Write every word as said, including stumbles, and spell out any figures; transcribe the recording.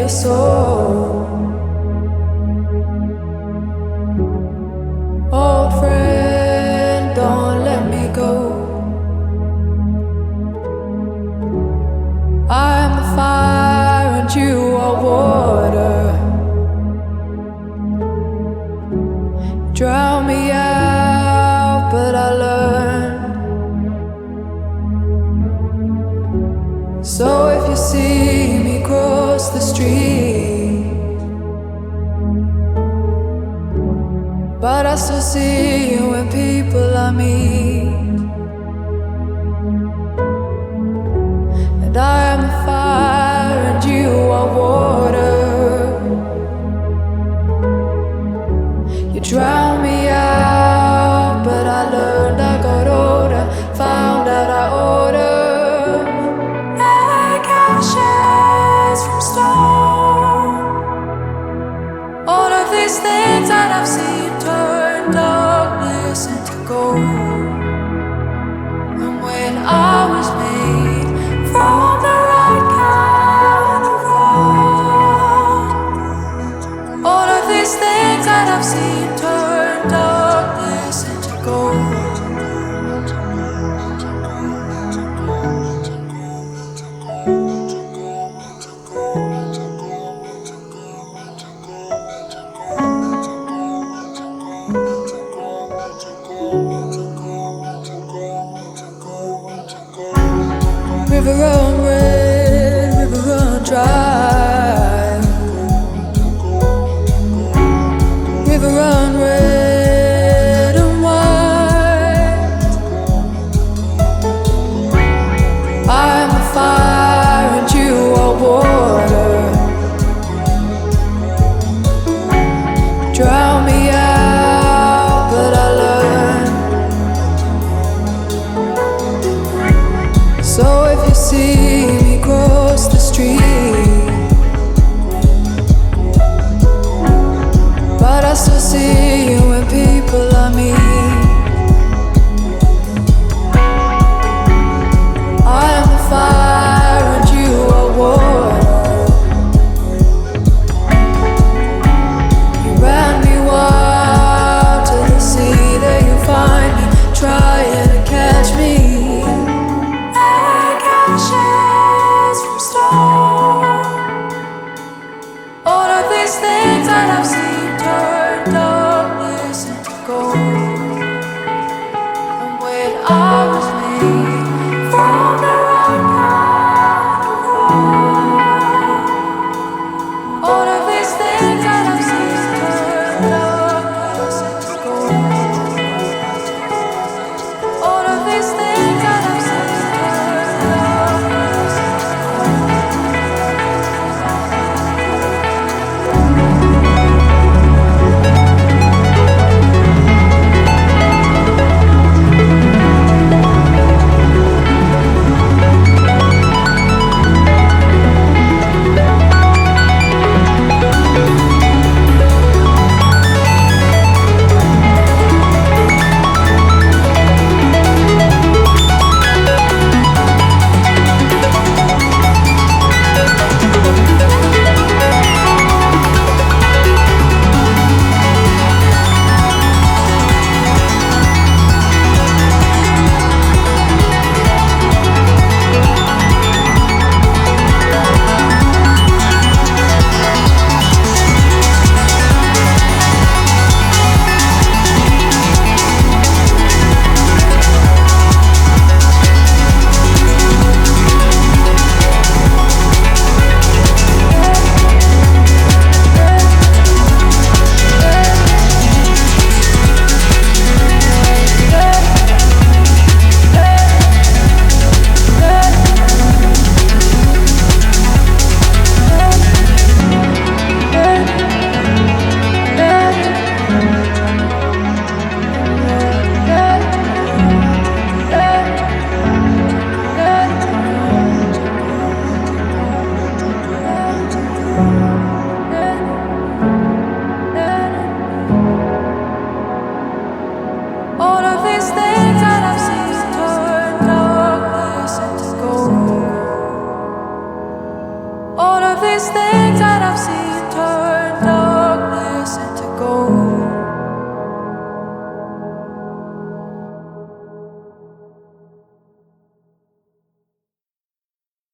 soul. Old friend, don't let me go. I am the fire and you are water. Drown me out, but I learned. So if you see me cross the street, but I still see you in people I meet, and I am the fire and you are water. You drown me out, but I learned. I got older, found out I order like ashes from stone. All of these things that I've seen turn darkness into gold. And when I was made from the right kind of rock, all of these things that I've seen turn darkness into gold. River run red, river run dry. River run red and white. I am the fire and you are water.